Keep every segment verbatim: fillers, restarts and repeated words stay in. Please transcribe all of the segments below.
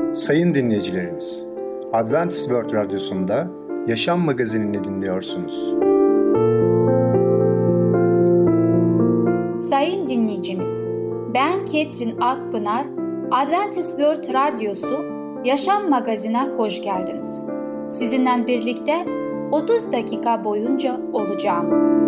Sayın dinleyicilerimiz, Adventist World Radyosu'nda Yaşam Magazinini dinliyorsunuz. Sayın dinleyicimiz, ben Ketrin Akpınar, Adventist World Radyosu Yaşam Magazinine hoş geldiniz. Sizinle birlikte otuz dakika boyunca olacağım.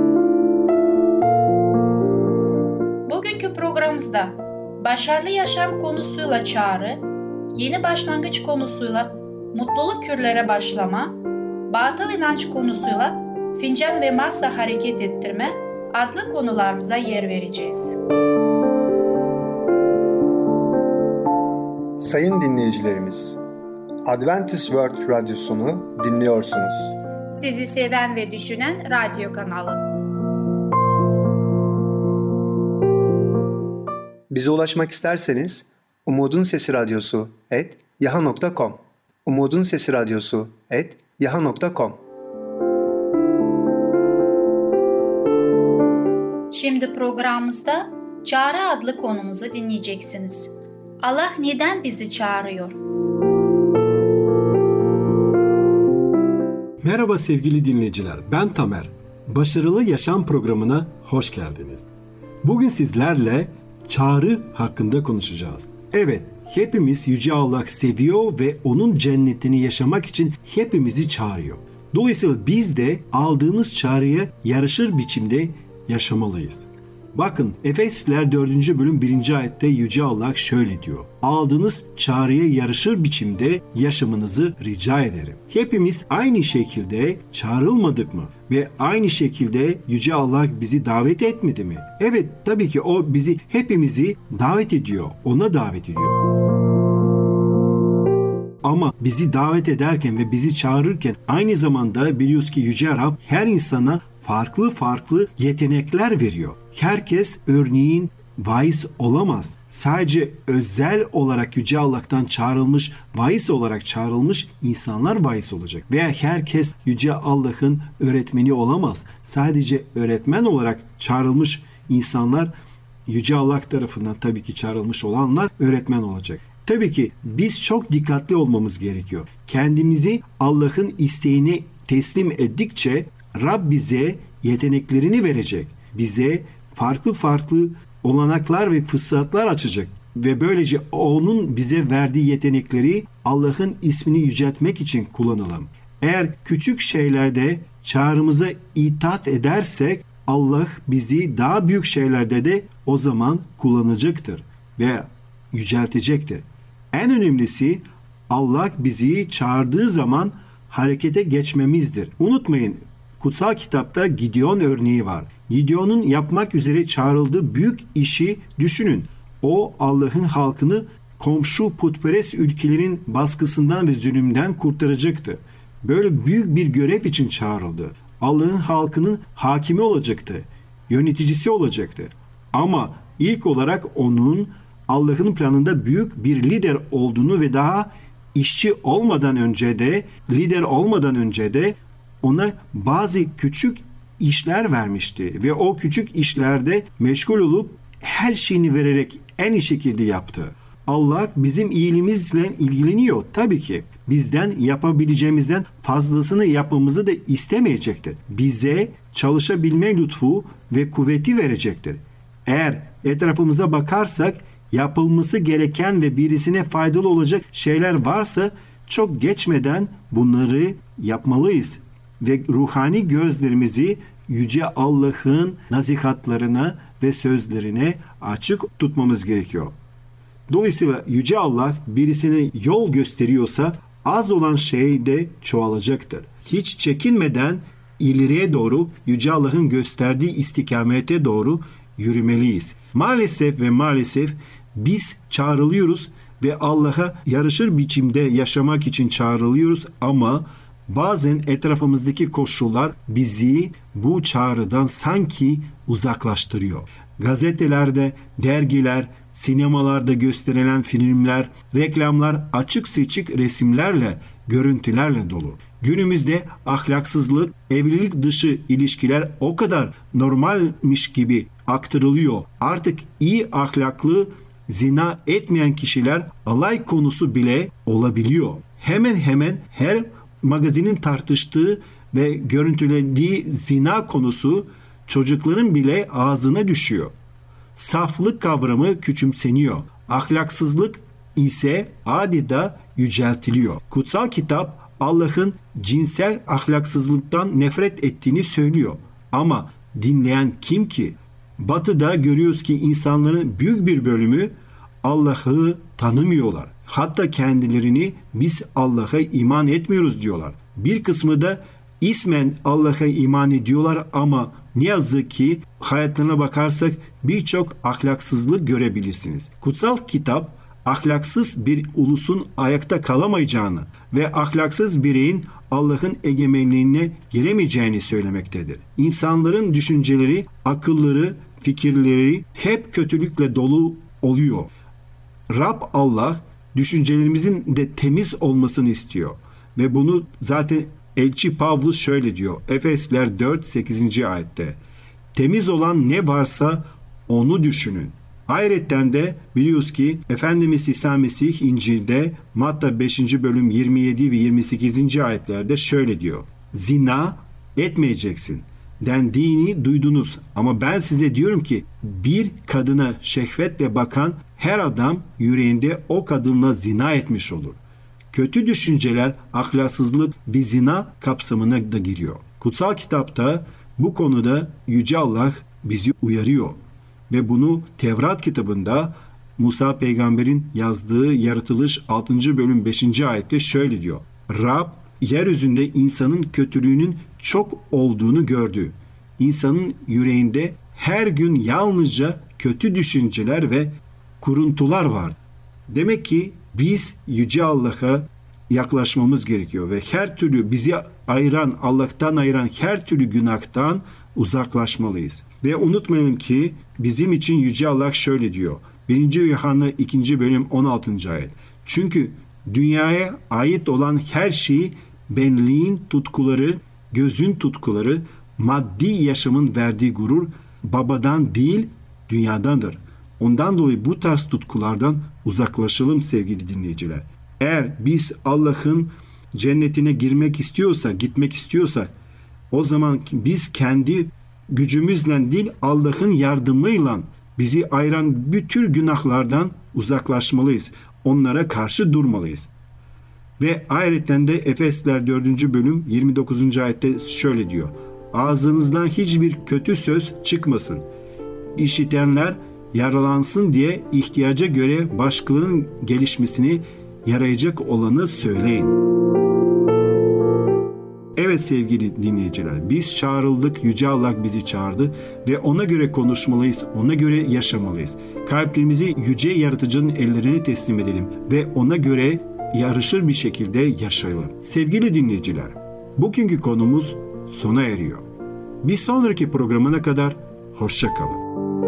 Bugünkü programımızda başarılı yaşam konusuyla çağrı, yeni başlangıç konusuyla mutluluk kürlere başlama, batıl inanç konusuyla fincan ve masa hareket ettirme adlı konularımıza yer vereceğiz. Sayın dinleyicilerimiz, Adventist World Radyosunu dinliyorsunuz. Sizi seven ve düşünen radyo kanalı. Bize ulaşmak isterseniz Umutun Sesi Radyosu et yaha nokta com Umutun Sesi Radyosu et yaha nokta com. Şimdi programımızda Çağrı adlı konumuzu dinleyeceksiniz. Allah neden bizi çağırıyor? Merhaba sevgili dinleyiciler, ben Tamer. Başarılı Yaşam programına hoş geldiniz. Bugün sizlerle çağrı hakkında konuşacağız. Evet, hepimiz Yüce Allah seviyor ve onun cennetini yaşamak için hepimizi çağırıyor. Dolayısıyla biz de aldığımız çağrıya yarışır biçimde yaşamalıyız. Bakın, Efesliler dördüncü bölüm birinci ayette Yüce Allah şöyle diyor: aldığınız çağrıya yarışır biçimde yaşamanızı rica ederim. Hepimiz aynı şekilde çağrılmadık mı? Ve aynı şekilde Yüce Allah bizi davet etmedi mi? Evet, tabii ki o bizi, hepimizi davet ediyor. Ona davet ediyor. Ama bizi davet ederken ve bizi çağırırken aynı zamanda biliyoruz ki Yüce Rab her insana farklı farklı yetenekler veriyor. Herkes örneğin vaiz olamaz. Sadece özel olarak Yüce Allah'tan çağrılmış, vaiz olarak çağrılmış insanlar vaiz olacak. Veya herkes Yüce Allah'ın öğretmeni olamaz. Sadece öğretmen olarak çağrılmış insanlar, Yüce Allah tarafından tabii ki çağrılmış olanlar öğretmen olacak. Tabii ki biz çok dikkatli olmamız gerekiyor. Kendimizi Allah'ın isteğine teslim ettikçe Rab bize yeteneklerini verecek. Bize farklı farklı olanaklar ve fırsatlar açacak. Ve böylece onun bize verdiği yetenekleri Allah'ın ismini yüceltmek için kullanalım. Eğer küçük şeylerde çağrımıza itaat edersek Allah bizi daha büyük şeylerde de o zaman kullanacaktır ve yüceltecektir. En önemlisi Allah bizi çağırdığı zaman harekete geçmemizdir. Unutmayın, kutsal kitapta Gideon örneği var. Gideon'un yapmak üzere çağrıldığı büyük işi düşünün. O Allah'ın halkını komşu putperest ülkelerin baskısından ve zulümden kurtaracaktı. Böyle büyük bir görev için çağrıldı. Allah'ın halkının hakimi olacaktı. Yöneticisi olacaktı. Ama ilk olarak onun Allah'ın planında büyük bir lider olduğunu ve daha işçi olmadan önce de, lider olmadan önce de ona bazı küçük işler vermişti. Ve o küçük işlerde meşgul olup her şeyini vererek en iyi şekilde yaptı. Allah bizim iyiliğimizle ilgileniyor tabii ki. Bizden yapabileceğimizden fazlasını yapmamızı da istemeyecektir. Bize çalışabilme lütfu ve kuvveti verecektir. Eğer etrafımıza bakarsak yapılması gereken ve birisine faydalı olacak şeyler varsa çok geçmeden bunları yapmalıyız. Ve ruhani gözlerimizi Yüce Allah'ın nasihatlarına ve sözlerine açık tutmamız gerekiyor. Dolayısıyla Yüce Allah birisine yol gösteriyorsa az olan şey de çoğalacaktır. Hiç çekinmeden ileriye doğru Yüce Allah'ın gösterdiği istikamete doğru yürümeliyiz. Maalesef ve maalesef biz çağrılıyoruz ve Allah'a yarışır biçimde yaşamak için çağrılıyoruz ama bazen etrafımızdaki koşullar bizi bu çağrıdan sanki uzaklaştırıyor. Gazetelerde, dergiler, sinemalarda gösterilen filmler, reklamlar açık seçik resimlerle, görüntülerle dolu. Günümüzde ahlaksızlık, evlilik dışı ilişkiler o kadar normalmiş gibi aktarılıyor. Artık iyi ahlaklı zina etmeyen kişiler alay konusu bile olabiliyor. Hemen hemen her magazinin tartıştığı ve görüntülediği zina konusu çocukların bile ağzına düşüyor. Saflık kavramı küçümseniyor. Ahlaksızlık ise adeta yüceltiliyor. Kutsal kitap Allah'ın cinsel ahlaksızlıktan nefret ettiğini söylüyor. Ama dinleyen kim ki? Batı'da görüyoruz ki insanların büyük bir bölümü Allah'ı tanımıyorlar. Hatta kendilerini biz Allah'a iman etmiyoruz diyorlar. Bir kısmı da ismen Allah'a iman ediyorlar ama ne yazık ki hayatlarına bakarsak birçok ahlaksızlık görebilirsiniz. Kutsal kitap ahlaksız bir ulusun ayakta kalamayacağını ve ahlaksız bireyin Allah'ın egemenliğine giremeyeceğini söylemektedir. İnsanların düşünceleri, akılları, fikirleri hep kötülükle dolu oluyor. Rab Allah düşüncelerimizin de temiz olmasını istiyor. Ve bunu zaten Elçi Pavlus şöyle diyor. Efesler dört sekizinci ayette. Temiz olan ne varsa onu düşünün. Ayrıca de biliyoruz ki Efendimiz İsa Mesih İncil'de Matta beşinci bölüm yirmi yedi ve yirmi sekizinci ayetlerde şöyle diyor. Zina etmeyeceksin dendiğini duydunuz ama ben size diyorum ki bir kadına şehvetle bakan her adam yüreğinde o kadınla zina etmiş olur. Kötü düşünceler, ahlaksızlık bir zina kapsamına da giriyor. Kutsal kitapta bu konuda Yüce Allah bizi uyarıyor. Ve bunu Tevrat kitabında Musa peygamberin yazdığı Yaratılış altıncı bölüm beşinci ayette şöyle diyor. Rab yeryüzünde insanın kötülüğünün çok olduğunu gördü. İnsanın yüreğinde her gün yalnızca kötü düşünceler ve kuruntular var. Demek ki biz Yüce Allah'a yaklaşmamız gerekiyor ve her türlü bizi ayıran, Allah'tan ayıran her türlü günahtan uzaklaşmalıyız. Ve unutmayalım ki bizim için Yüce Allah şöyle diyor. birinci Yuhanna ikinci bölüm on altıncı ayet. Çünkü dünyaya ait olan her şeyi benliğin tutkuları, gözün tutkuları, maddi yaşamın verdiği gurur babadan değil dünyadandır. Ondan dolayı bu tarz tutkulardan uzaklaşalım sevgili dinleyiciler. Eğer biz Allah'ın cennetine girmek istiyorsak, gitmek istiyorsak o zaman biz kendi gücümüzle değil Allah'ın yardımıyla bizi ayıran bütün günahlardan uzaklaşmalıyız. Onlara karşı durmalıyız. Ve ayrıca de Efesler dördüncü bölüm yirmi dokuzuncu ayette şöyle diyor. Ağzınızdan hiçbir kötü söz çıkmasın. İşitenler yaralansın diye ihtiyaca göre başkalarının gelişmesini yarayacak olanı söyleyin. Evet sevgili dinleyiciler, biz çağrıldık, Yüce Allah bizi çağırdı ve ona göre konuşmalıyız, ona göre yaşamalıyız. Kalplerimizi Yüce Yaratıcı'nın ellerine teslim edelim ve ona göre yarışır bir şekilde yaşayalım. Sevgili dinleyiciler, bugünkü konumuz sona eriyor. Bir sonraki programına kadar hoşça kalın.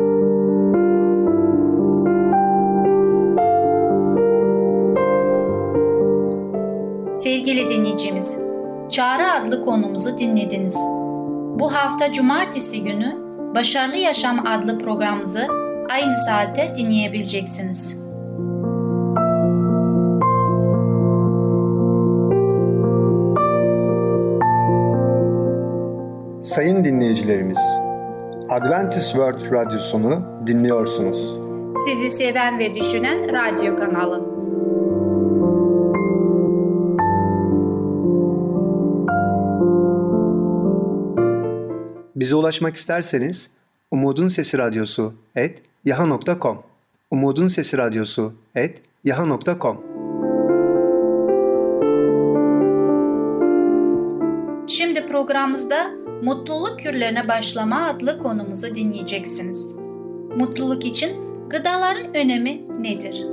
Sevgili dinleyicimiz, Çağrı adlı konumuzu dinlediniz. Bu hafta Cumartesi günü Başarılı Yaşam adlı programımızı aynı saatte dinleyebileceksiniz. Sayın dinleyicilerimiz, Adventist World Radyosunu dinliyorsunuz. Sizi seven ve düşünen radyo kanalı. Bize ulaşmak isterseniz Umutun Sesi Radyosu et yaha nokta com Umutun Sesi Radyosu et yaha nokta com. Şimdi programımızda Mutluluk Kürlerine Başlama adlı konumuzu dinleyeceksiniz. Mutluluk için gıdaların önemi nedir?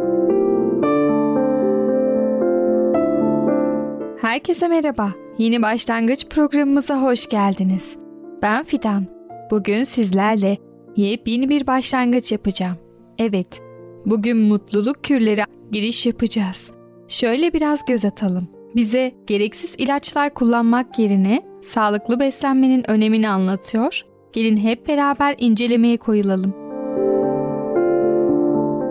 Herkese merhaba. Yeni başlangıç programımıza hoş geldiniz. Ben Fidan. Bugün sizlerle yepyeni bir başlangıç yapacağım. Evet, bugün mutluluk kürleri giriş yapacağız. Şöyle biraz göz atalım. Bize gereksiz ilaçlar kullanmak yerine sağlıklı beslenmenin önemini anlatıyor. Gelin hep beraber incelemeye koyulalım.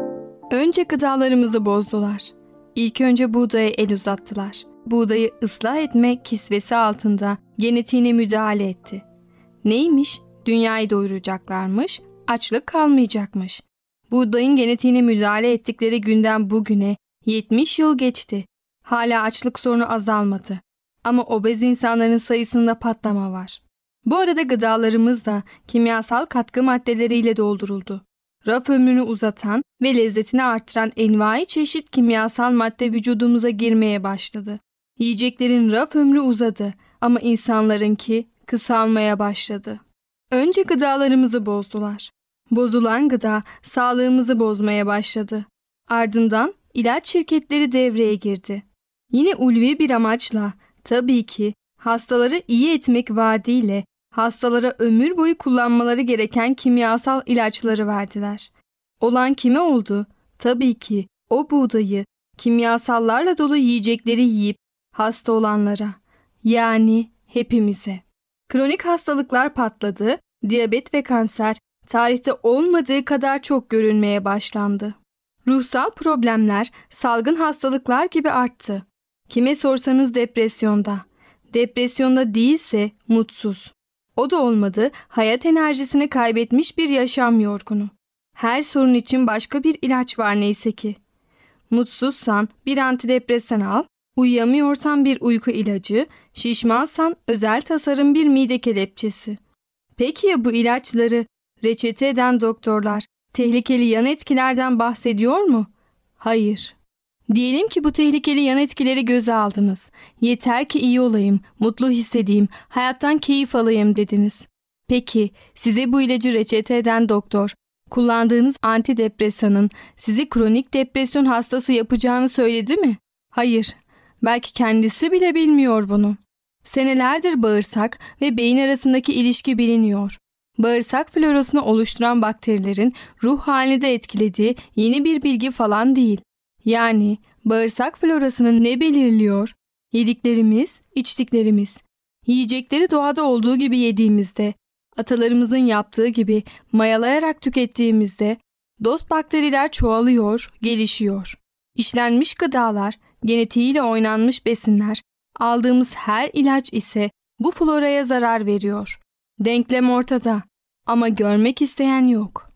Önce gıdalarımızı bozdular. İlk önce buğdaya el uzattılar. Buğdayı ıslah etme kisvesi altında genetiğine müdahale etti. Neymiş? Dünyayı doyuracaklarmış, açlık kalmayacakmış. Buğdayın genetiğine müdahale ettikleri günden bugüne yetmiş yıl geçti. Hala açlık sorunu azalmadı. Ama obez insanların sayısında patlama var. Bu arada gıdalarımız da kimyasal katkı maddeleriyle dolduruldu. Raf ömrünü uzatan ve lezzetini artıran envai çeşit kimyasal madde vücudumuza girmeye başladı. Yiyeceklerin raf ömrü uzadı ama insanlarınki kısalmaya başladı. Önce gıdalarımızı bozdular. Bozulan gıda sağlığımızı bozmaya başladı. Ardından ilaç şirketleri devreye girdi. Yine ulvi bir amaçla, tabii ki hastaları iyi etmek vaadiyle hastalara ömür boyu kullanmaları gereken kimyasal ilaçları verdiler. Olan kime oldu? Tabii ki o buğdayı kimyasallarla dolu yiyecekleri yiyip hasta olanlara, yani hepimize. Kronik hastalıklar patladı, diyabet ve kanser tarihte olmadığı kadar çok görülmeye başlandı. Ruhsal problemler salgın hastalıklar gibi arttı. Kime sorsanız depresyonda. Depresyonda değilse mutsuz. O da olmadı, hayat enerjisini kaybetmiş bir yaşam yorgunu. Her sorun için başka bir ilaç var neyse ki. Mutsuzsan bir antidepresan al, uyuyamıyorsan bir uyku ilacı, şişmansan özel tasarım bir mide kelepçesi. Peki ya bu ilaçları reçete eden doktorlar tehlikeli yan etkilerden bahsediyor mu? Hayır. Diyelim ki bu tehlikeli yan etkileri göze aldınız. Yeter ki iyi olayım, mutlu hissedeyim, hayattan keyif alayım dediniz. Peki size bu ilacı reçete eden doktor, kullandığınız antidepresanın sizi kronik depresyon hastası yapacağını söyledi mi? Hayır. Belki kendisi bile bilmiyor bunu. Senelerdir bağırsak ve beyin arasındaki ilişki biliniyor. Bağırsak florasını oluşturan bakterilerin ruh halini de etkilediği yeni bir bilgi falan değil. Yani bağırsak florasını ne belirliyor? Yediklerimiz, içtiklerimiz. Yiyecekleri doğada olduğu gibi yediğimizde, atalarımızın yaptığı gibi mayalayarak tükettiğimizde dost bakteriler çoğalıyor, gelişiyor. İşlenmiş gıdalar, genetiğiyle oynanmış besinler, aldığımız her ilaç ise bu floraya zarar veriyor. Denklem ortada ama görmek isteyen yok.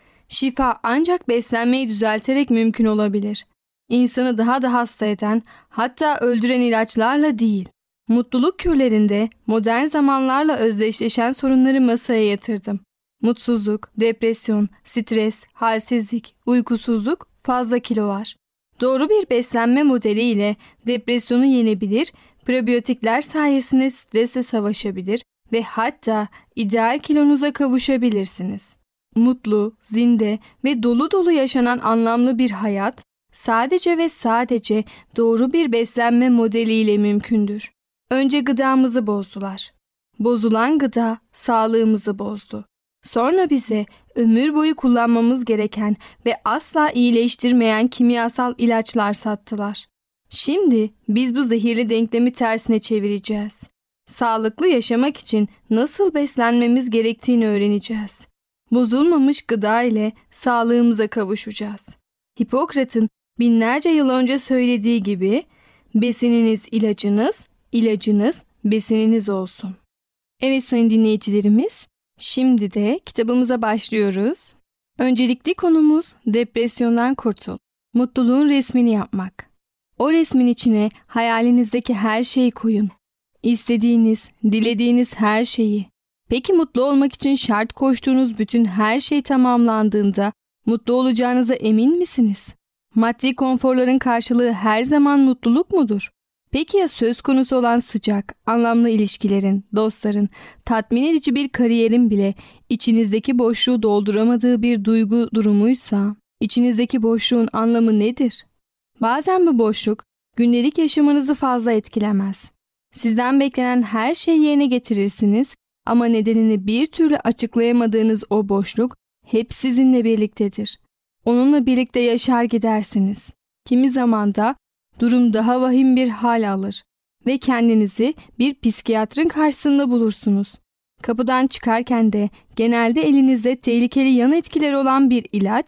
Şifa ancak beslenmeyi düzelterek mümkün olabilir. İnsanı daha da hasta eden, hatta öldüren ilaçlarla değil. Mutluluk kürlerinde modern zamanlarla özdeşleşen sorunları masaya yatırdım. Mutsuzluk, depresyon, stres, halsizlik, uykusuzluk, fazla kilo var. Doğru bir beslenme modeliyle depresyonu yenebilir, prebiyotikler sayesinde stresle savaşabilir ve hatta ideal kilonuza kavuşabilirsiniz. Mutlu, zinde ve dolu dolu yaşanan anlamlı bir hayat sadece ve sadece doğru bir beslenme modeliyle mümkündür. Önce gıdamızı bozdular. Bozulan gıda sağlığımızı bozdu. Sonra bize ömür boyu kullanmamız gereken ve asla iyileştirmeyen kimyasal ilaçlar sattılar. Şimdi biz bu zehirli denklemi tersine çevireceğiz. Sağlıklı yaşamak için nasıl beslenmemiz gerektiğini öğreneceğiz. Bozulmamış gıda ile sağlığımıza kavuşacağız. Hipokrat'ın binlerce yıl önce söylediği gibi besininiz ilacınız, ilacınız besininiz olsun. Evet sayın dinleyicilerimiz, şimdi de kitabımıza başlıyoruz. Öncelikli konumuz depresyondan kurtul. Mutluluğun resmini yapmak. O resmin içine hayalinizdeki her şeyi koyun. İstediğiniz, dilediğiniz her şeyi. Peki mutlu olmak için şart koştuğunuz bütün her şey tamamlandığında mutlu olacağınıza emin misiniz? Maddi konforların karşılığı her zaman mutluluk mudur? Peki ya söz konusu olan sıcak, anlamlı ilişkilerin, dostların, tatmin edici bir kariyerin bile içinizdeki boşluğu dolduramadığı bir duygu durumuysa, içinizdeki boşluğun anlamı nedir? Bazen bu boşluk gündelik yaşamınızı fazla etkilemez. Sizden beklenen her şeyi yerine getirirsiniz ama nedenini bir türlü açıklayamadığınız o boşluk hep sizinle birliktedir. Onunla birlikte yaşar gidersiniz. Kimi zaman da durum daha vahim bir hal alır ve kendinizi bir psikiyatrın karşısında bulursunuz. Kapıdan çıkarken de genelde elinizde tehlikeli yan etkileri olan bir ilaç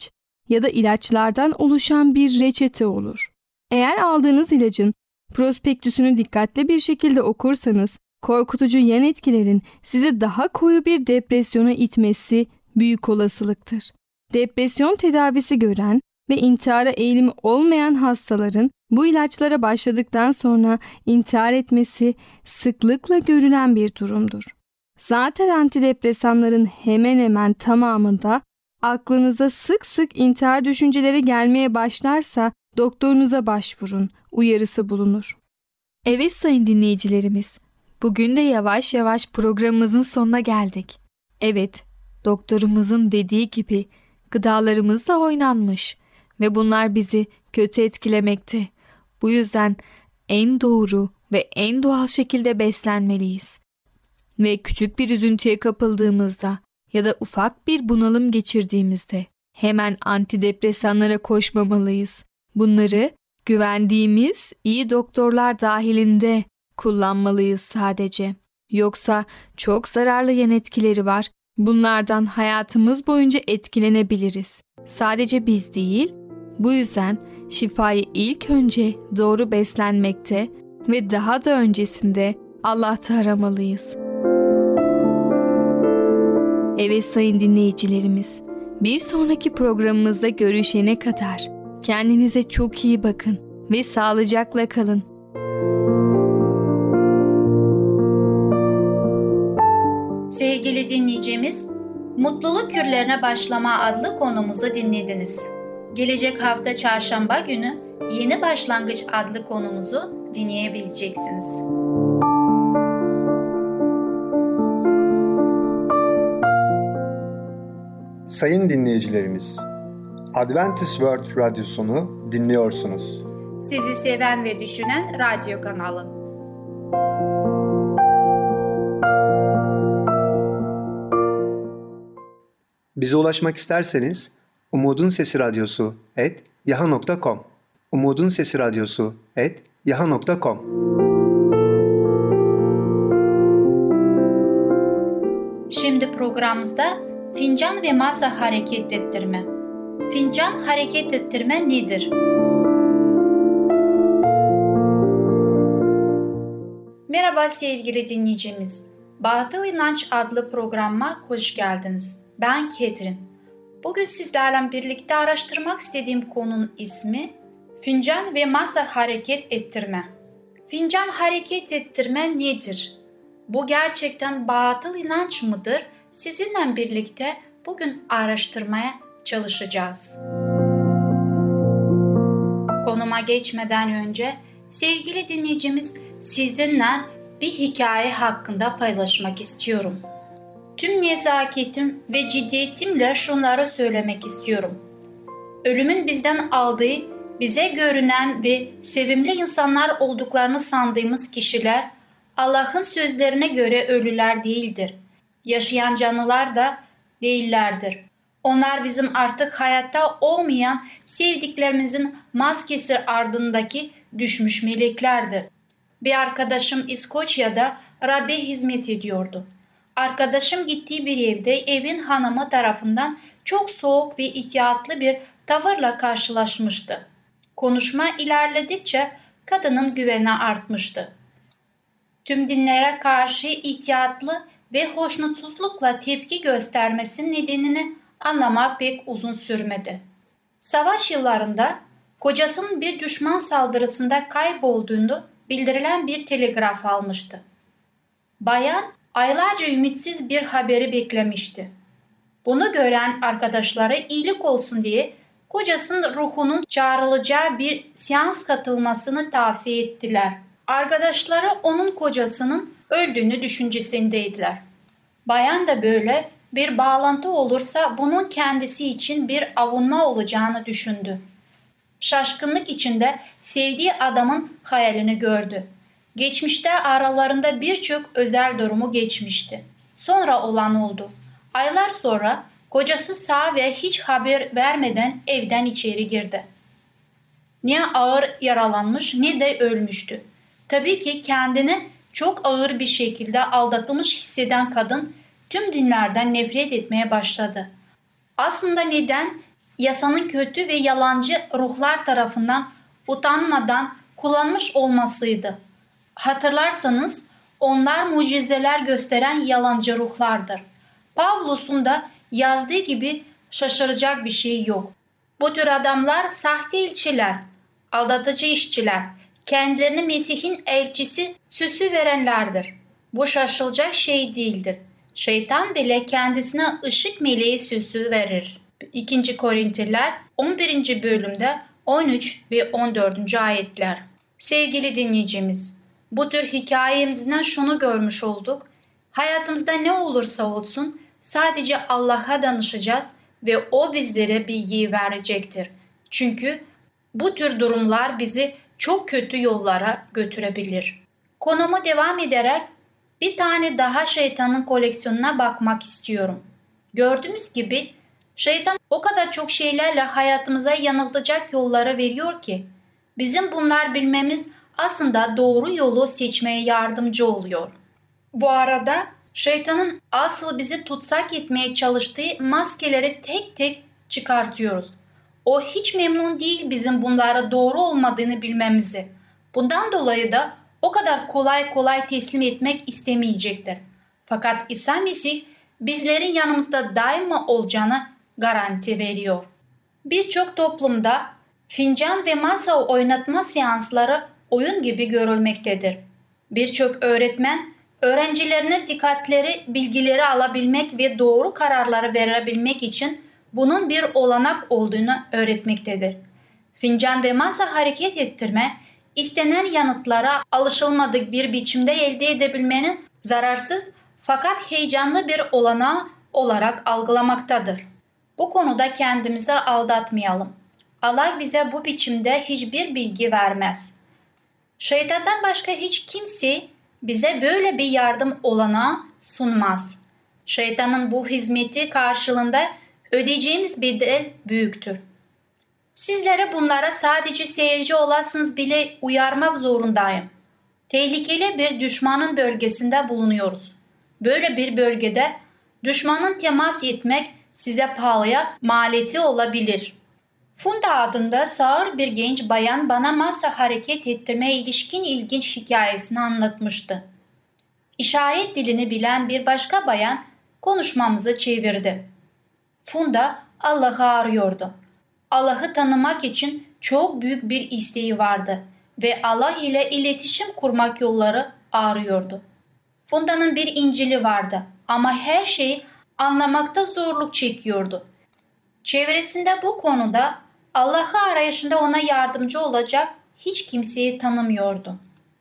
ya da ilaçlardan oluşan bir reçete olur. Eğer aldığınız ilacın prospektüsünü dikkatli bir şekilde okursanız, korkutucu yan etkilerin sizi daha koyu bir depresyona itmesi büyük olasılıktır. Depresyon tedavisi gören ve intihara eğilimi olmayan hastaların bu ilaçlara başladıktan sonra intihar etmesi sıklıkla görülen bir durumdur. Zaten antidepresanların hemen hemen tamamında aklınıza sık sık intihar düşünceleri gelmeye başlarsa doktorunuza başvurun uyarısı bulunur. Evet sayın dinleyicilerimiz, bugün de yavaş yavaş programımızın sonuna geldik. Evet, doktorumuzun dediği gibi gıdalarımız da oynanmış ve bunlar bizi kötü etkilemekte. Bu yüzden en doğru ve en doğal şekilde beslenmeliyiz. Ve küçük bir üzüntüye kapıldığımızda ya da ufak bir bunalım geçirdiğimizde hemen antidepresanlara koşmamalıyız. Bunları güvendiğimiz iyi doktorlar dahilinde kullanmalıyız sadece. Yoksa çok zararlı yan etkileri var. Bunlardan hayatımız boyunca etkilenebiliriz. Sadece biz değil, bu yüzden şifayı ilk önce doğru beslenmekte ve daha da öncesinde Allah'ta aramalıyız. Evet sayın dinleyicilerimiz, bir sonraki programımızda görüşene kadar kendinize çok iyi bakın ve sağlıcakla kalın. Sevgili dinleyicimiz, Mutluluk Kürlerine Başlama adlı konumuzu dinlediniz. Gelecek hafta çarşamba günü Yeni Başlangıç adlı konumuzu dinleyebileceksiniz. Sayın dinleyicilerimiz, Adventist World Radyosunu dinliyorsunuz. Sizi seven ve düşünen radyo kanalı. Bize ulaşmak isterseniz Umutun Sesi Radyosu et yaha nokta com Umutun Sesi Radyosu et yaha nokta com. Şimdi programımızda fincan ve masa hareket ettirme. Fincan hareket ettirme nedir? Merhaba sevgili dinleyicimiz. Batıl İnanç adlı programa hoş geldiniz. Ben Ketrin. Bugün sizlerle birlikte araştırmak istediğim konunun ismi fincan ve masa hareket ettirme. Fincan hareket ettirme nedir? Bu gerçekten batıl inanç mıdır? Sizinle birlikte bugün araştırmaya çalışacağız. Konuma geçmeden önce sevgili dinleyicimiz sizinle bir hikaye hakkında paylaşmak istiyorum. Tüm nezaketim ve ciddiyetimle şunları söylemek istiyorum. Ölümün bizden aldığı, bize görünen ve sevimli insanlar olduklarını sandığımız kişiler Allah'ın sözlerine göre ölüler değildir. Yaşayan canlılar da değillerdir. Onlar bizim artık hayatta olmayan sevdiklerimizin maskesi ardındaki düşmüş meleklerdir. Bir arkadaşım İskoçya'da Rab'be hizmet ediyordu. Arkadaşım gittiği bir evde evin hanımı tarafından çok soğuk ve ihtiyatlı bir tavırla karşılaşmıştı. Konuşma ilerledikçe kadının güveni artmıştı. Tüm dinlere karşı ihtiyatlı ve hoşnutsuzlukla tepki göstermesinin nedenini anlamak pek uzun sürmedi. Savaş yıllarında kocasının bir düşman saldırısında kaybolduğunu bildirilen bir telgraf almıştı. Bayan aylarca ümitsiz bir haberi beklemişti. Bunu gören arkadaşları iyilik olsun diye kocasının ruhunun çağrılacağı bir seans katılmasını tavsiye ettiler. Arkadaşları onun kocasının öldüğünü düşüncesindeydiler. Bayan da böyle bir bağlantı olursa bunun kendisi için bir avunma olacağını düşündü. Şaşkınlık içinde sevdiği adamın hayalini gördü. Geçmişte aralarında birçok özel durumu geçmişti. Sonra olan oldu. Aylar sonra kocası sağ ve hiç haber vermeden evden içeri girdi. Ne ağır yaralanmış ne de ölmüştü. Tabii ki kendini çok ağır bir şekilde aldatılmış hisseden kadın tüm dinlerden nefret etmeye başladı. Aslında neden yasanın kötü ve yalancı ruhlar tarafından utanmadan kullanmış olmasıydı. Hatırlarsanız onlar mucizeler gösteren yalancı ruhlardır. Pavlus'un da yazdığı gibi şaşıracak bir şey yok. Bu tür adamlar sahte elçiler, aldatıcı işçiler, kendilerini Mesih'in elçisi süsü verenlerdir. Bu şaşılacak şey değildir. Şeytan bile kendisine ışık meleği süsü verir. ikinci Korintliler on birinci bölümde on üç ve on dördüncü ayetler. Sevgili dinleyicimiz, bu tür hikayemizden şunu görmüş olduk. Hayatımızda ne olursa olsun sadece Allah'a danışacağız ve O bizlere bilgiyi verecektir. Çünkü bu tür durumlar bizi çok kötü yollara götürebilir. Konumu devam ederek bir tane daha şeytanın koleksiyonuna bakmak istiyorum. Gördüğümüz gibi şeytan o kadar çok şeylerle hayatımıza yanıltacak yollara veriyor ki bizim bunlar bilmemiz aslında doğru yolu seçmeye yardımcı oluyor. Bu arada şeytanın asıl bizi tutsak etmeye çalıştığı maskeleri tek tek çıkartıyoruz. O hiç memnun değil bizim bunlara doğru olmadığını bilmemizi. Bundan dolayı da o kadar kolay kolay teslim etmek istemeyecektir. Fakat İsa Mesih bizlerin yanımızda daima olacağını garanti veriyor. Birçok toplumda fincan ve masa oynatma seansları oyun gibi görülmektedir. Birçok öğretmen öğrencilerine dikkatleri, bilgileri alabilmek ve doğru kararları verebilmek için bunun bir olanak olduğunu öğretmektedir. Fincan ve masa hareket ettirme, istenen yanıtlara alışılmadık bir biçimde elde edebilmenin zararsız fakat heyecanlı bir olanağı olarak algılamaktadır. Bu konuda kendimizi aldatmayalım. Allah bize bu biçimde hiçbir bilgi vermez. Şeytandan başka hiç kimse bize böyle bir yardım olanağı sunmaz. Şeytanın bu hizmeti karşılığında ödeyeceğimiz bedel büyüktür. Sizlere bunlara sadece seyirci olasınız bile uyarmak zorundayım. Tehlikeli bir düşmanın bölgesinde bulunuyoruz. Böyle bir bölgede düşmanın temas etmek size pahalıya maliyeti olabilir. Funda adında sağır bir genç bayan bana masa hareket ettirmeye ilişkin ilginç hikayesini anlatmıştı. İşaret dilini bilen bir başka bayan konuşmamızı çevirdi. Funda Allah'ı arıyordu. Allah'ı tanımak için çok büyük bir isteği vardı ve Allah ile iletişim kurmak yolları arıyordu. Funda'nın bir İncil'i vardı ama her şeyi anlamakta zorluk çekiyordu. Çevresinde bu konuda Allah'ı arayışında ona yardımcı olacak hiç kimseyi tanımıyordu.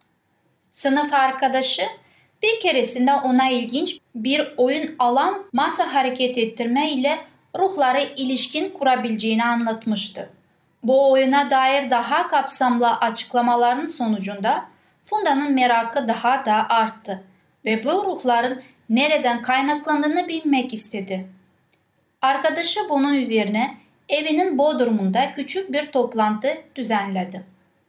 Sınıf arkadaşı bir keresinde ona ilginç bir oyun alan masa hareket ettirme ile ruhlara ilişkin kurabileceğini anlatmıştı. Bu oyuna dair daha kapsamlı açıklamaların sonucunda Funda'nın merakı daha da arttı ve bu ruhların nereden kaynaklandığını bilmek istedi. Arkadaşı bunun üzerine evinin bodrumunda küçük bir toplantı düzenledi.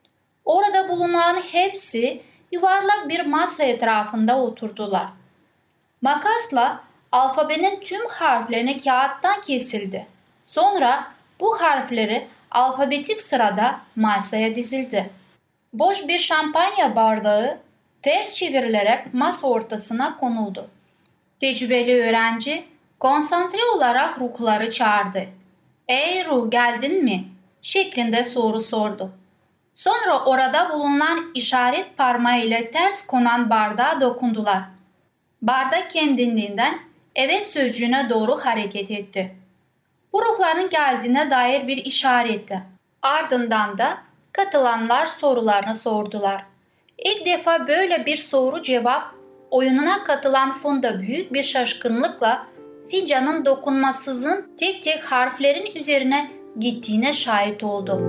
Orada bulunan hepsi yuvarlak bir masa etrafında oturdular. Makasla alfabenin tüm harflerini kağıttan kesildi. Sonra bu harfleri alfabetik sırada masaya dizildi. Boş bir şampanya bardağı ters çevrilerek masa ortasına konuldu. Tecrübeli öğrenci konsantre olarak ruhları çağırdı. "Ey ruh, geldin mi?" şeklinde soru sordu. Sonra orada bulunan işaret parmağı ile ters konan bardağa dokundular. Bardak kendiliğinden evet sözcüğüne doğru hareket etti. Bu ruhların geldiğine dair bir işaretti. Ardından da katılanlar sorularını sordular. İlk defa böyle bir soru cevap oyununa katılan Funda büyük bir şaşkınlıkla fincanın dokunmasızın tek tek harflerin üzerine gittiğine şahit oldu.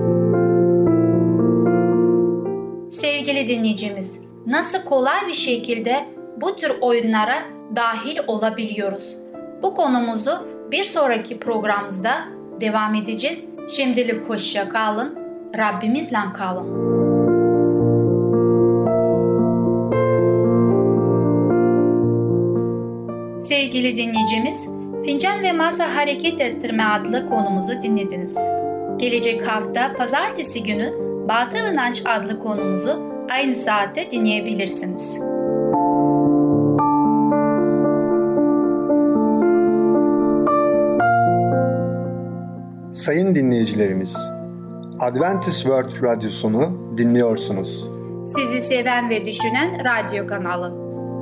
Sevgili dinleyicimiz, nasıl kolay bir şekilde bu tür oyunlara dahil olabiliyoruz? Bu konumuzu bir sonraki programımızda devam edeceğiz. Şimdilik hoşça kalın, Rabbimizle kalın. Sevgili dinleyicimiz, Fincan ve Masa Hareket Ettirme adlı konumuzu dinlediniz. Gelecek hafta pazartesi günü Batıl İnanç adlı konumuzu aynı saatte dinleyebilirsiniz. Sayın dinleyicilerimiz, Adventist World Radyosunu dinliyorsunuz. Sizi seven ve düşünen radyo kanalı.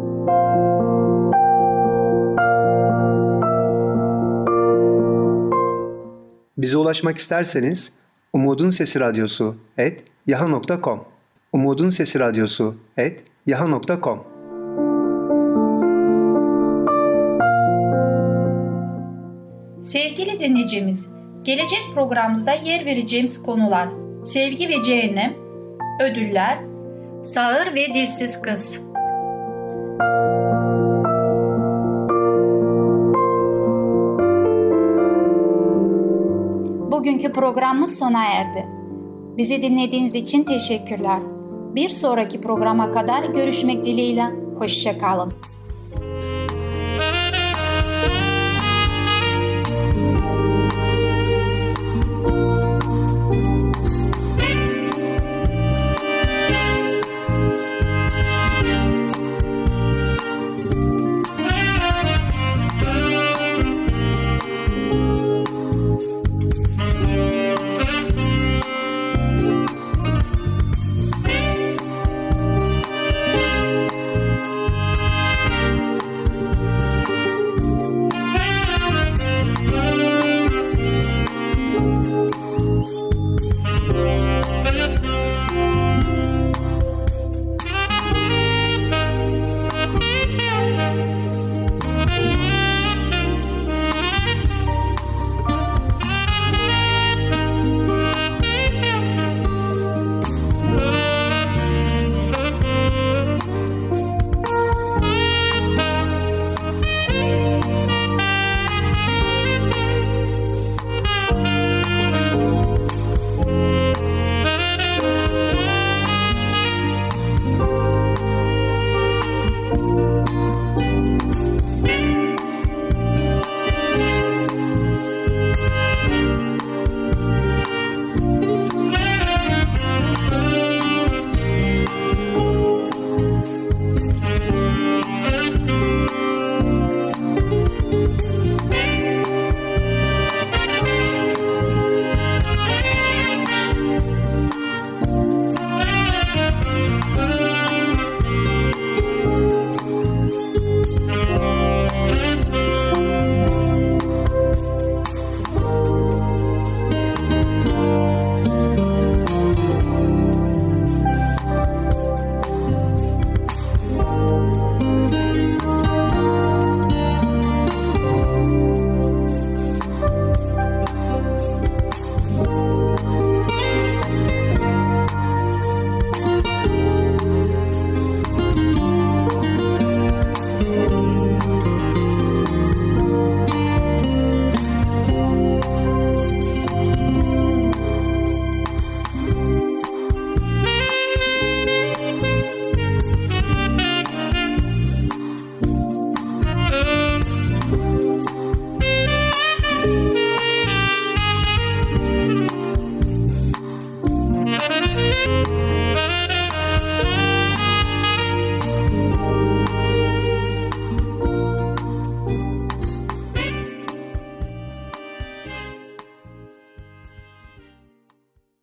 Bize ulaşmak isterseniz Umutun Sesi Radyosu et yaha nokta com Umutun Sesi Radyosu et yaha nokta com. Sevgili dinleyicimiz, gelecek programımızda yer vereceğimiz konular: sevgi ve cehennem, ödüller, sağır ve dilsiz kız. Bugünkü programımız sona erdi. Bizi dinlediğiniz için teşekkürler. Bir sonraki programa kadar görüşmek dileğiyle. Hoşça kalın.